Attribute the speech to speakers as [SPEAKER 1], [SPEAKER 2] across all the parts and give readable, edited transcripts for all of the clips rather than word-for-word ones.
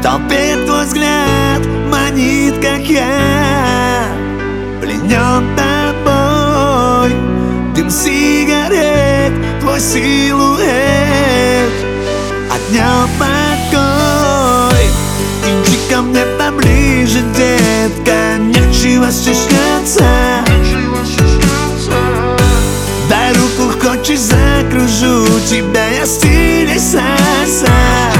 [SPEAKER 1] толпе твой взгляд манит, как я, пленен тобой. Дым сигарет, твой силуэт, отнял покой. Иди ко мне поближе, детка, нечего стесняться. Дай руку, хочешь, закружу тебя, я стиле сальса.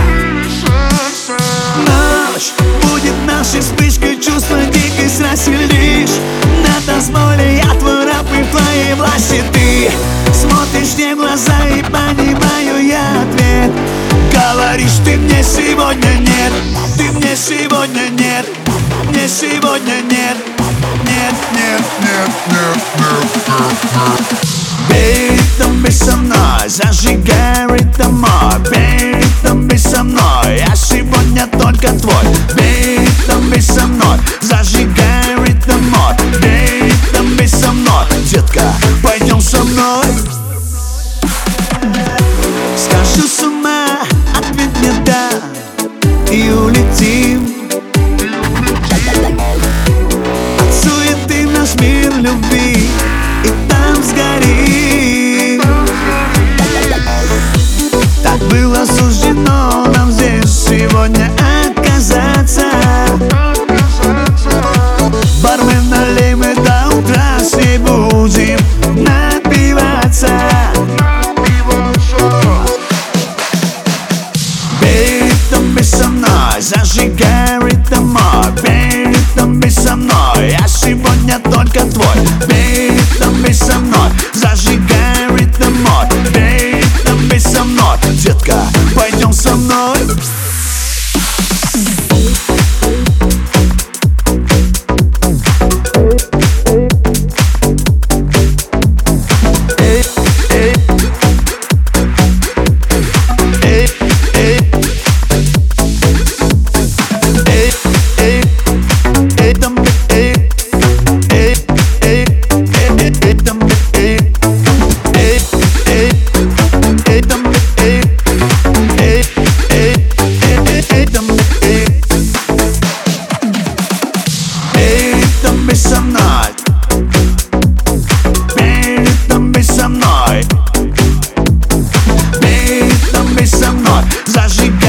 [SPEAKER 1] Ночь будет нашей вспышкой, чувства дикость расселишь. На танцполе я твой раб и в твоей власти ты. Смотришь мне в глаза и понимаю я ответ. Говоришь ты мне сегодня нет, ты мне сегодня нет, мне сегодня нет, нет, нет, нет, нет, нет, нет. Бей ритм, бей со мной, зажигай ритм мой. Бей ритм, бей со мной, я сегодня только твой. Бей ритм, бей со мной, зажигай ритм мой. Бей ритм, бей со мной, детка, пойдем со мной. Схожу с ума, ответь мне да, и улетим. От суеты в наш мир любви, и там сгорим. Так было суждено нам здесь сегодня отказаться. Бармен, налей, мы до утра с ней будем напиваться. Бей ритм, бей со мной, зажигай ритм мой. Бей ритм, бей со мной, я сегодня только твой. Бей ритм, бей со мной, зажигай ритм мой. Бей ритм, бей со мной, детка, пойдем со мной. Бей со мной, бей ритм, бей со мной, бей ритм, бей со мной, зажигай.